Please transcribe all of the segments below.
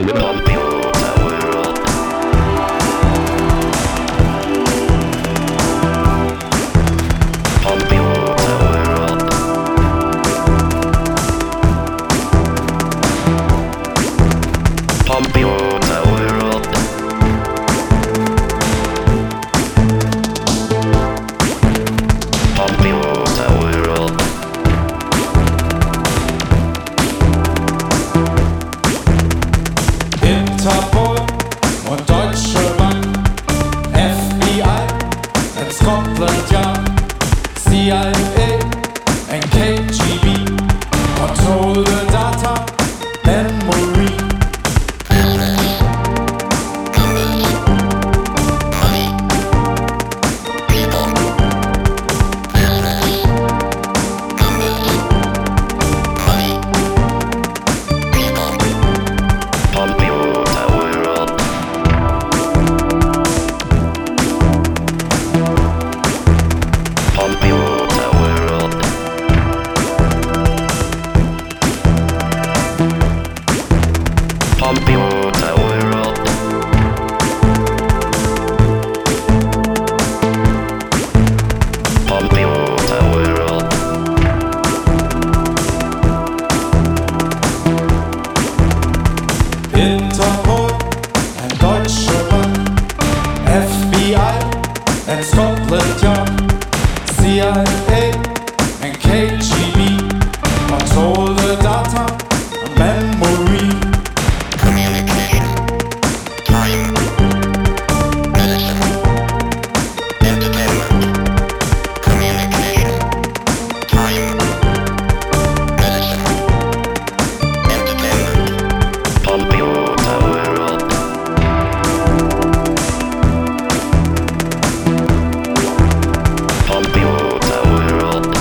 Interpol und Deutsche Bank, FBI and Scotland Yard, CIA and KGB control the data memory. Interpol and Deutsche Bank, FBI and Scotland Yard, CIA and KGB control the data and memory. Communication, time, medicine, entertainment. Communication, time, medicine, entertainment. Computer world. Computer world.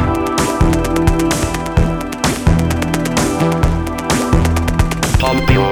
Computer